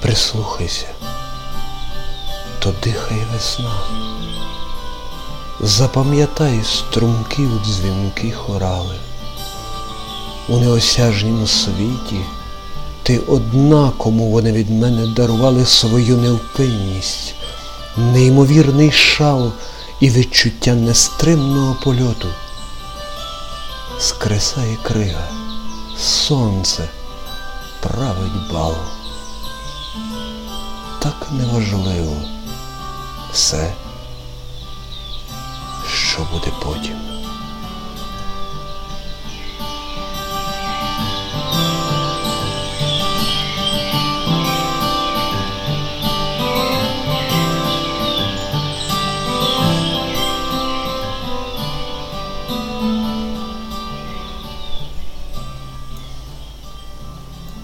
Прислухайся, то дихає весна. Запам'ятай струмків дзвінки хорали. У неосяжнім світі ти одна, кому вони від мене дарували свою невпинність, неймовірний шал і відчуття нестримного польоту. Скресає крига, сонце править бал. Так неважливо все, що буде потім.